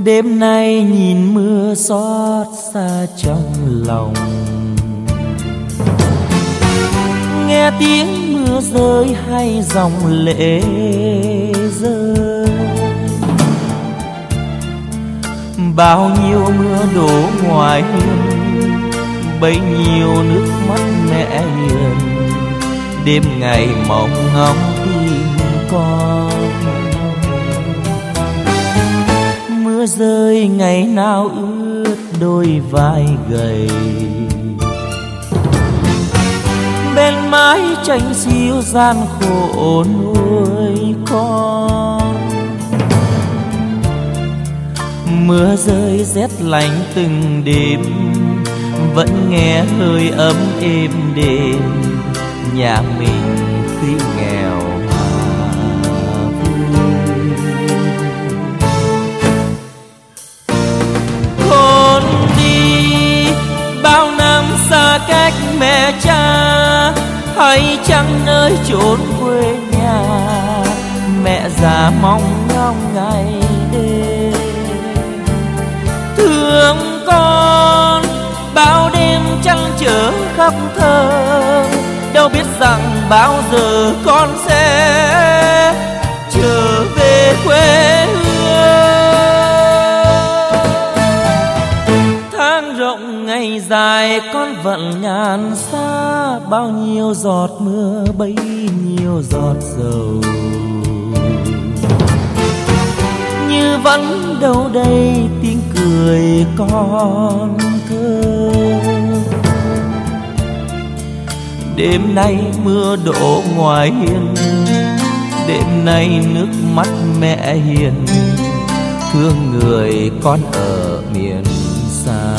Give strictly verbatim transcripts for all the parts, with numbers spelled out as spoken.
Đêm nay nhìn mưa xót xa trong lòng, nghe tiếng mưa rơi hay dòng lệ rơi. Bao nhiêu mưa đổ ngoài hiên, bấy nhiêu nước mắt mẹ hiền. Đêm ngày mong ngóng tìm con, mưa rơi ngày nào ướt đôi vai gầy. Bên mái tranh xiêu gian khổ nuôi con, mưa rơi rét lạnh từng đêm, vẫn nghe hơi ấm êm đềm. Nhà mình tuy nghèo mà vui. Con đi bao năm xa cách mẹ cha, hay chăng nơi chốn quê nhà. Mẹ già mong ngóng ngày đêm, thương con bao đêm trăng trở khắp thơ. Đâu biết rằng bao giờ con sẽ trở về quê hương. Tháng rộng ngày dài con vẫn nhàn xa, bao nhiêu giọt mưa bấy nhiêu giọt dầu. Như vẫn đâu đây tiếng cười con thơ. Đêm nay mưa đổ ngoài hiên, đêm nay nước mắt mẹ hiền. Thương người con ở miền xa.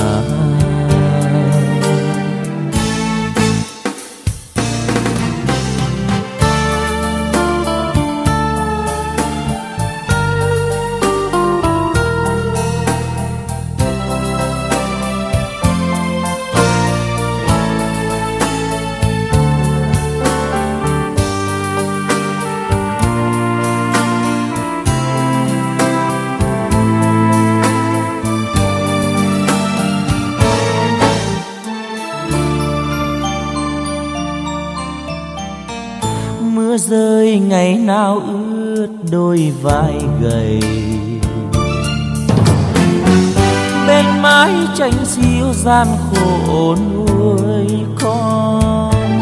Mưa rơi ngày nào ướt đôi vai gầy. Bên mái tranh xiêu gian khổ nuôi con,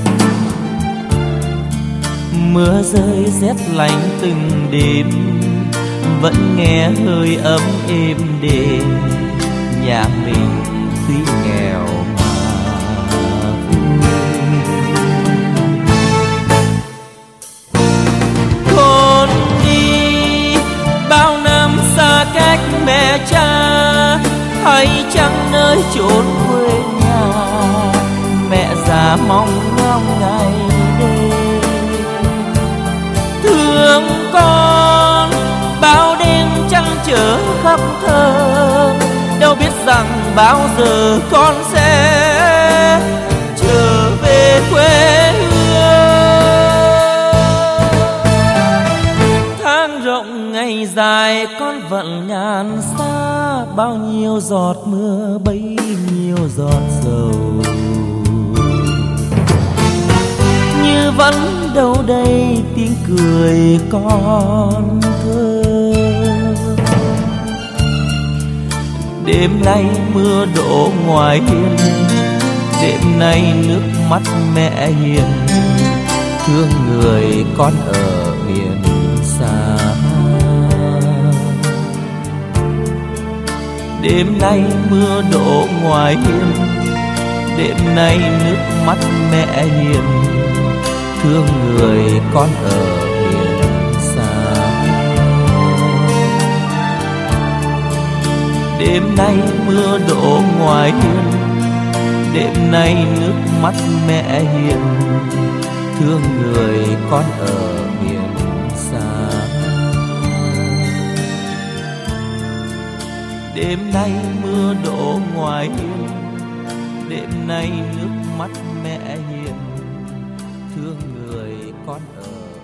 mưa rơi rét lạnh từng đêm, vẫn nghe hơi ấm êm đềm. Nhà mình tuy nghèo cách mẹ cha, hay chăng nơi chốn quê nhà. Mẹ già mong ngóng ngày đêm, thương con bao đêm trăng trở khắp thơ. Đâu biết rằng bao giờ con sẽ trở về quê hương. Tháng rộng ngày dài con vẫn nhàn xa, bao nhiêu giọt mưa bấy nhiêu giọt dầu. Như vẫn đâu đây tiếng cười con thơ. Đêm nay mưa đổ ngoài hiên, đêm nay nước mắt mẹ hiền. Thương người con ở miền xa. Đêm nay mưa đổ ngoài hiên, đêm nay nước mắt mẹ hiền. Thương người con ở miền xa. Đêm nay mưa đổ ngoài hiên, đêm nay nước mắt mẹ hiền. Thương người con ở miền xa. Đêm nay mưa đổ ngoài hiên, đêm nay nước mắt mẹ hiền. Thương người con ở